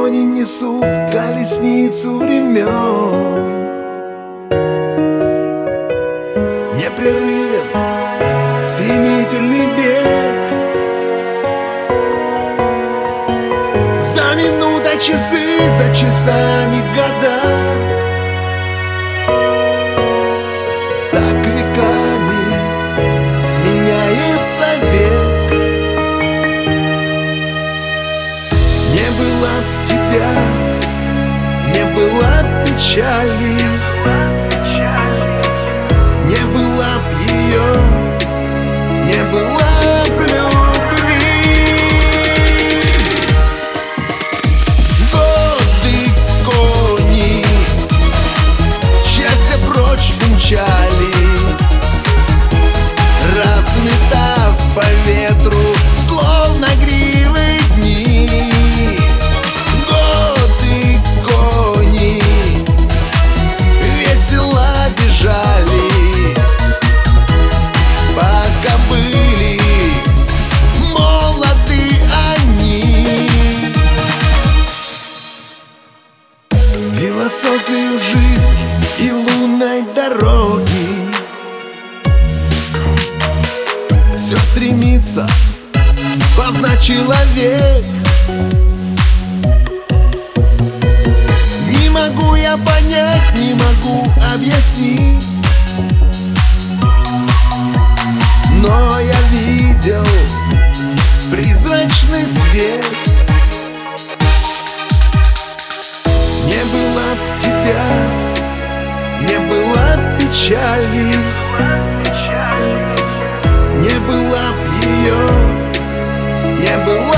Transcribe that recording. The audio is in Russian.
кони несут колесницу времен. Непрерывен стремительный бег, за минутой часы, за часами года. Так веками сменяется век. Не было б тебя, не было б печали, не было б ее, не было б любви. Годы, кони, счастье прочь умчали, разлетав по ветру, словно гривы дни. Годы, кони, весело бежали, пока были молоды они. Философию жизни и лунной дороги все стремится познать человек. Не могу я понять, не могу объяснить, но я видел призрачный свет. Не было б тебя, не было б печали, не было б ее, не было